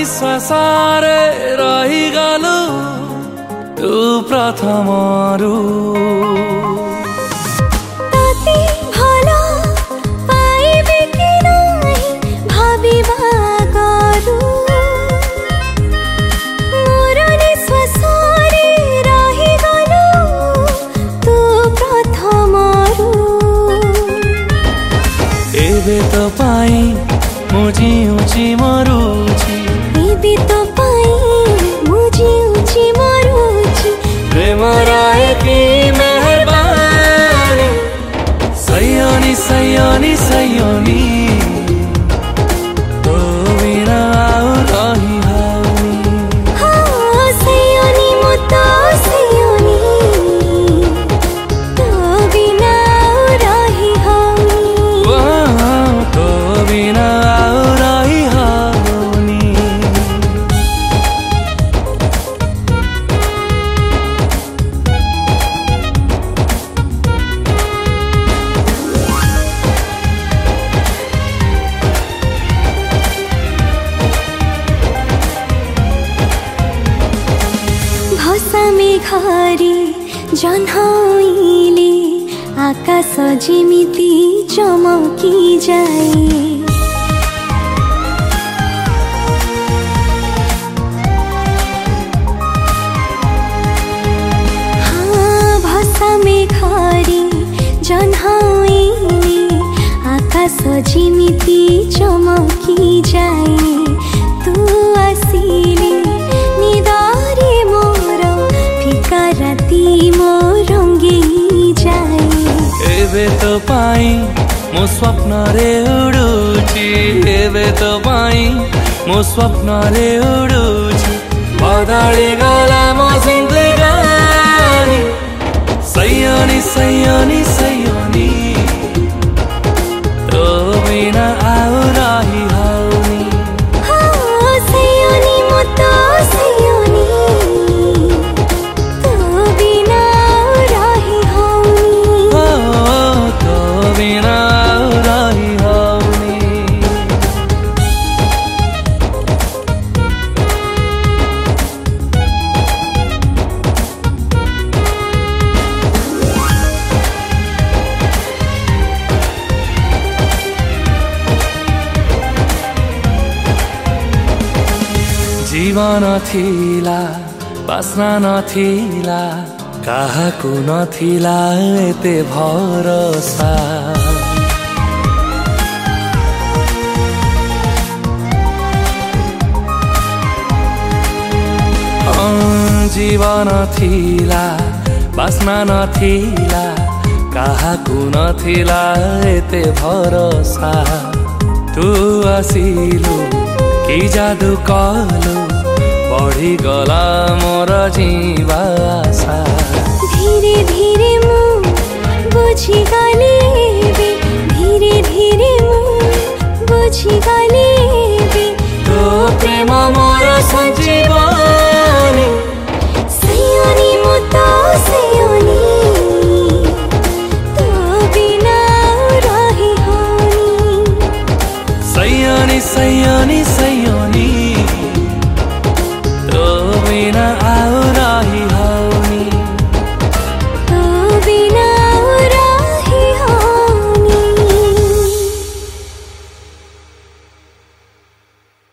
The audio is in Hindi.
निश्वासरे रहिगलु तू प्रथमरु एबे तो पाई मुझी ऊंची मरुची एबे तो पाई मुझी ऊंची मरुची प्रेम राय की मेहरबानी सयोनी सयोनी सयोनी तो बिना आउ रही हाउनी हाँ सयोनी मुतो सयोनी तो बिना आउ रही हाउनी तो बिना आउ रही हाउनी भसामे घरी जन्हाइले आकाश जिमिति चमकी जाए हाँ भसामे घरी जन्हाइले आकाश जिमिति चमकी जाए तू आसिले निदारे मोर फिका राती मो रंगी जाए एबे तो पाई मो स्वप्न रे उडुची एबे तो पाई मो स्वप्न रे उडुची बदली गला मो जिंदगानी सयोनी सयोनी सयोनी तो बिना आउ रही हाउनी हाँ सयोनी मुतो सयोनी तो बिना आउ रही हाउनी तो बिना आउ रही हाउनी जीवन थिला बास्ना नथिला काहाको नथिला एते भरोसा जीवन थिला बास्ना नथिला काहाको नथिला एते भरोसा तू आसिलु कि जादू कलु बढ़ी गला मोर जीवा आशा धीरे धीरे मु बुझी गली धीरे धीरे मु बुझी गली तो प्रेम मोर संग